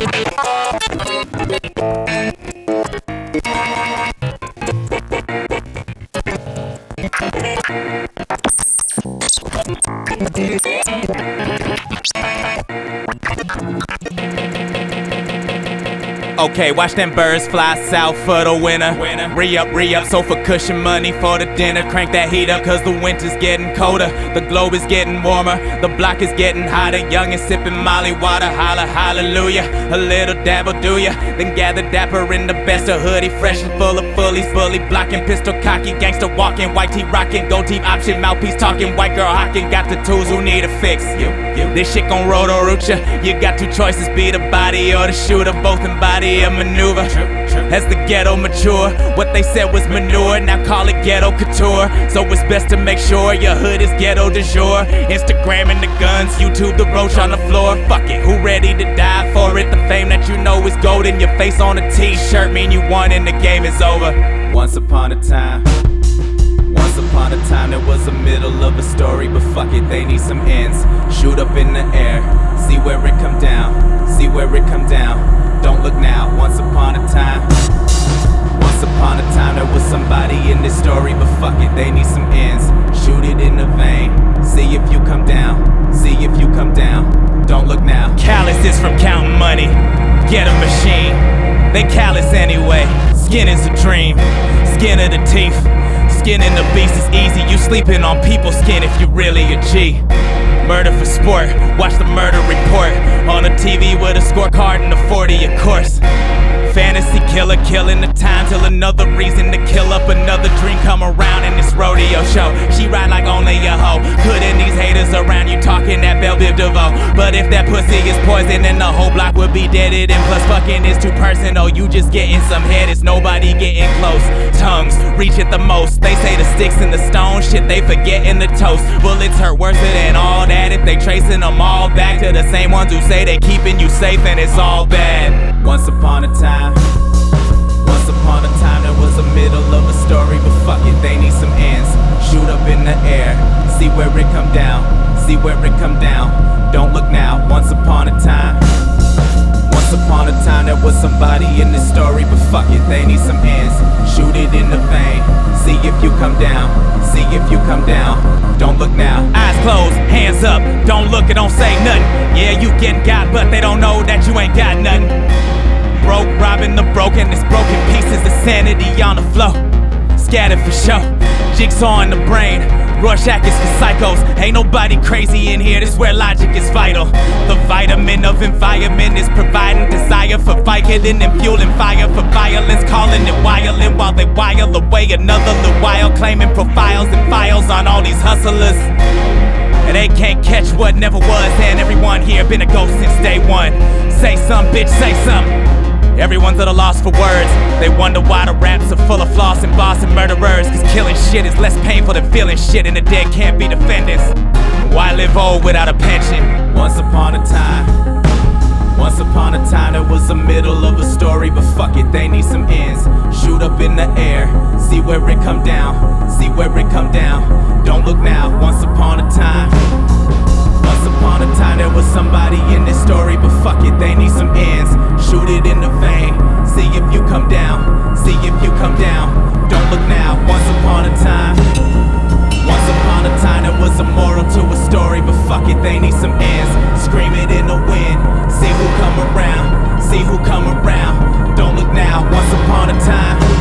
Okay, watch them birds fly south for the winter. Re-up, so for cushion money for the dinner. Crank that heat up, cause the winter's getting colder. The globe is getting warmer, the block is getting hotter. Young and sipping molly water, holla, hallelujah. A little dabble, do ya? Then gather dapper in the best of hoodie. Fresh and full of bullies, bully blocking, pistol cocky. Gangster walking, white tee rocking, gold teeth option, mouthpiece talking. White girl hawking, got the tools who need a fix. This shit gon' roto-root ya. You got two choices, be the body or the shooter. Both embody a maneuver. As the ghetto mature, what they said was manure, now call it ghetto couture. So it's best to make sure your hood is ghetto du jour. Instagramming the guns, YouTube the roach on the floor. Fuck it, who ready to die for it? The fame that you know is golden. Your face on a t-shirt mean you won and the game is over. Once upon a time there was a middle of a story, but fuck it, they need some ends. Shoot up in the air, see where it come down, see where it come down. Don't look now. Once upon a time there was somebody in this story, but fuck it, they need some ends. Shoot it in the vein, see if you come down, see if you come down. Don't look now. Callous is from counting money, get a machine. They callous anyway, skin is a dream. Skin of the teeth, skin in the beast is easy. You sleeping on people's skin if you really a G. Murder for sport, watch the murder report. On the TV with a scorecard and a 40 of course. Fantasy killer, killing the time till another reason to kill up another dream come around in this rodeo show. She ride like only a hoe, putting these haters around you talking that Belle Biv DeVoe. But if that pussy is poison, then the whole block would be deaded. And plus fucking is too personal, you just getting some head, it's nobody getting close. Tongues reach it the most, they say the sticks and the stones, shit they forget in the toast. Bullets hurt worse than all that if they tracing them all back to the same ones who say they keeping you safe and it's all bad. Once upon a time there was a middle of a story, but fuck it, they need some ends. Shoot up in the air, see where it come down, see where it come down. Don't look now. Once upon a time there was somebody in this story, but fuck it, they need some ends. Shoot it in the vein, see if you come down, see if you come down. Don't look now. Eyes closed, hands up, don't look and don't say nothing. Yeah, you getting got, but they don't know that you ain't got nothing. Broke, robbing the broken, it's broken pieces of sanity on the floor. Scattered for show, jigsaw in the brain. Rorschach is for psychos, ain't nobody crazy in here, this where logic is vital. The vitamin of environment is providing desire for Vicodin and fueling fire for violence. Calling it wildin' while they while away another little while. Claiming profiles and files on all these hustlers. And they can't catch what never was, and everyone here been a ghost since day one. Say something, bitch, say something. Everyone's at a loss for words. They wonder why the raps are full of floss and boss and murderers. Cause killing shit is less painful than feeling shit, and the dead can't be defendants. Why live old without a pension? Once upon a time there was a middle of a story, but fuck it, they need some ends. Shoot up in the air, see where it come down, see where it come down. Don't look now. Once upon a time there was somebody in this story, but fuck it, they need some ends. Shoot it in the vein, see if you come down, see if you come down. Don't look now. Once upon a time there was a moral to a story, but fuck it, they need some ends. Scream it in the wind, see who come around, see who come around. Don't look now. Once upon a time